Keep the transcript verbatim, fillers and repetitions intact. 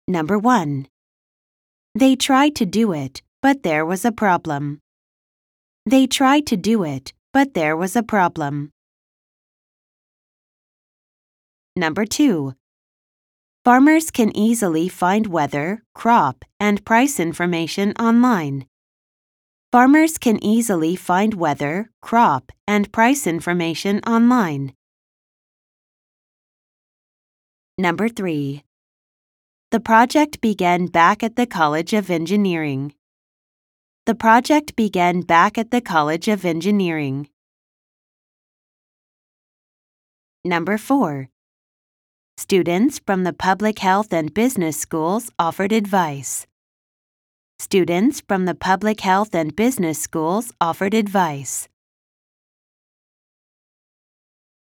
Number one. They tried to do it, but there was a problem. They tried to do it, but there was a problem. Number two. Farmers can easily find weather, crop, and price information online. Farmers can easily find weather, crop, and price information online. Number three. The project began back at the College of Engineering. The project began back at the College of Engineering. Number four. Students from the public health and business schools offered advice. Students from the public health and business schools offered advice.